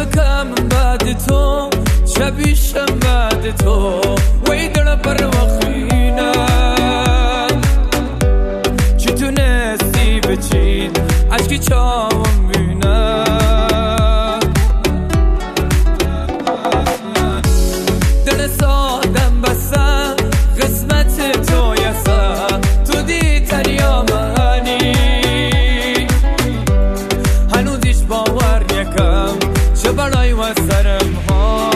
یکم بعد تو شبیشم بعد تو وی دل پر وخینه چی تونستی بچین عشقی چاوم بینه دل سادم بسن قسمت تو یسن تو دیتر یا منی هنوزیش باور یکم چه برای و سرم ها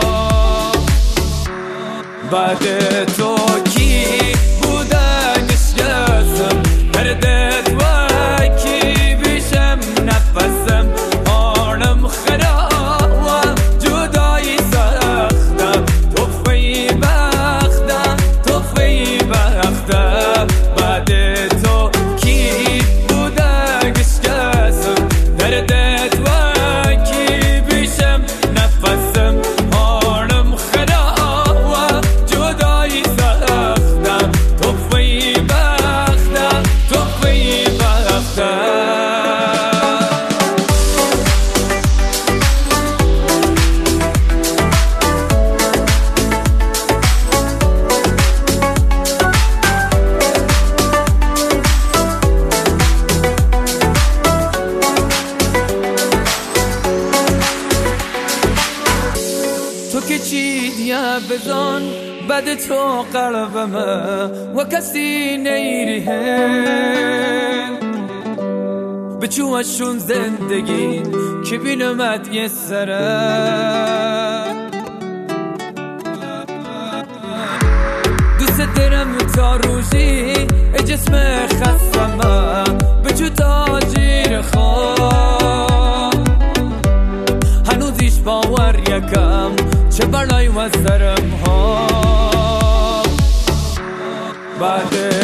بعد تو کی بودنش گزم دردت و کی بیشم نفسم آرم خرابم جدایی سختم توفی بختم توفی بختم بعد تو کی بودنش گزم دردت و کی بیشم نفسم آرم خرابم جدایی سختم توفی بختم توفی بختم تو که چیدی بزن بعد تو قلبمه و کسی نیریه بچوشون زندگی که بینمت یه سره دوست دارم تا روزی جسم خستمه بچو تاجیر خواه هنوزیش باور یکم چه برای و سرم ها بعد